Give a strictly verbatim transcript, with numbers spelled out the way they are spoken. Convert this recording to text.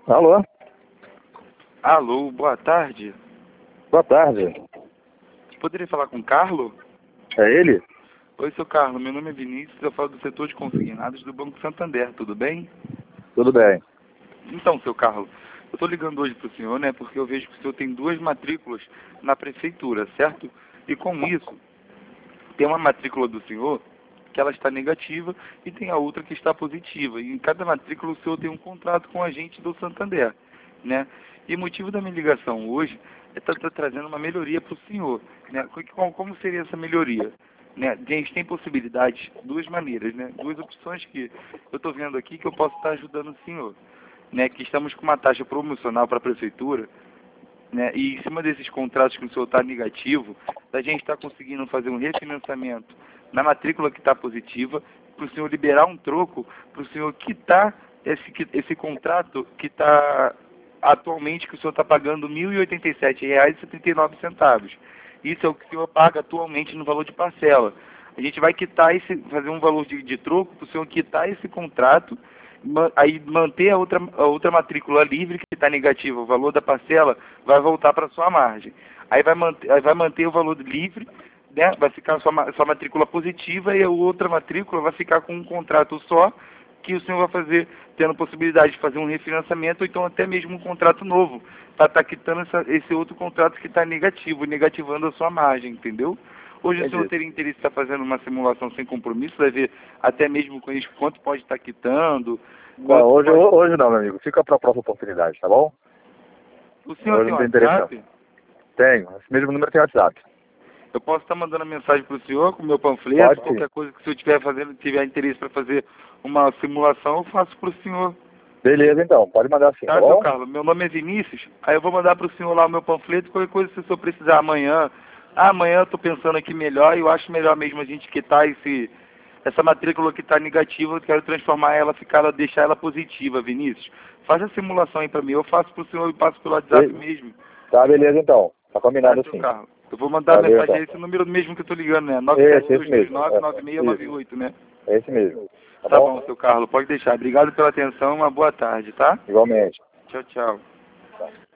Alô? Alô, boa tarde. Boa tarde. Poderia falar com o Carlos? É ele? Oi, seu Carlos. Meu nome é Vinícius, eu falo do setor de consignados do Banco Santander, tudo bem? Tudo bem. Então, seu Carlos, eu estou ligando hoje para o senhor, né, porque eu vejo que o senhor tem duas matrículas na prefeitura, certo? E com isso, tem uma matrícula do senhor que ela está negativa e tem a outra que está positiva. E em cada matrícula o senhor tem um contrato com a gente do Santander, né? E o motivo da minha ligação hoje é estar tá, tá trazendo uma melhoria para o senhor, né? Como, como seria essa melhoria? Né? A gente tem possibilidades, duas maneiras, né? Duas opções que eu estou vendo aqui que eu posso estar ajudando o senhor, né? Que estamos com uma taxa promocional para a prefeitura, né? E em cima desses contratos que o senhor está negativo, a gente está conseguindo fazer um refinanciamento na matrícula que está positiva, para o senhor liberar um troco, para o senhor quitar esse, esse contrato que está atualmente, que o senhor está pagando mil e oitenta e sete reais e setenta e nove centavos. Isso é o que o senhor paga atualmente no valor de parcela. A gente vai quitar esse, fazer um valor de, de troco para o senhor quitar esse contrato, aí manter a outra, a outra matrícula livre, que está negativa, o valor da parcela vai voltar para a sua margem. Aí vai manter, aí vai manter o valor livre, né? Vai ficar a sua, sua matrícula positiva e a outra matrícula vai ficar com um contrato só, que o senhor vai fazer, tendo possibilidade de fazer um refinanciamento, ou então até mesmo um contrato novo, para estar tá quitando essa, esse outro contrato que está negativo, negativando a sua margem, entendeu? Hoje Entendi. o senhor teria interesse em estar fazendo uma simulação sem compromisso, vai ver até mesmo com isso quanto pode estar quitando. Não, hoje, pode... hoje não, meu amigo. Fica para a próxima oportunidade, tá bom? O senhor Hoje tem não tem interesse, WhatsApp? não. Tenho. Esse mesmo número tem WhatsApp. Eu posso estar mandando a mensagem para o senhor com o meu panfleto, Pode sim. qualquer coisa que o senhor tiver fazendo, tiver interesse para fazer uma simulação, eu faço para o senhor. Beleza, então. Pode mandar sim, Tá, tá seu bom? Carlos? Meu nome é Vinícius, aí eu vou mandar para o senhor lá o meu panfleto, qualquer coisa se o senhor precisar amanhã. Ah, amanhã eu estou pensando aqui melhor e eu acho melhor mesmo a gente quitar esse, essa matrícula que está negativa, eu quero transformar ela, ficar, deixar ela positiva, Vinícius. Faz a simulação aí para mim, eu faço para o senhor e passo pelo WhatsApp Be- mesmo. Tá, beleza, então. Tá combinado Tá, seu assim. Carlos? Eu vou mandar a Valeu, mensagem então. a esse número mesmo que eu estou ligando, né? nove sete Esse, dois esse dois mesmo. nove É, nove seis nove isso. oito, né? É esse mesmo. Tá Tá bom? bom, seu Carlos, pode deixar. Obrigado pela atenção, uma boa tarde, tá? Igualmente. Tchau, tchau. Tá.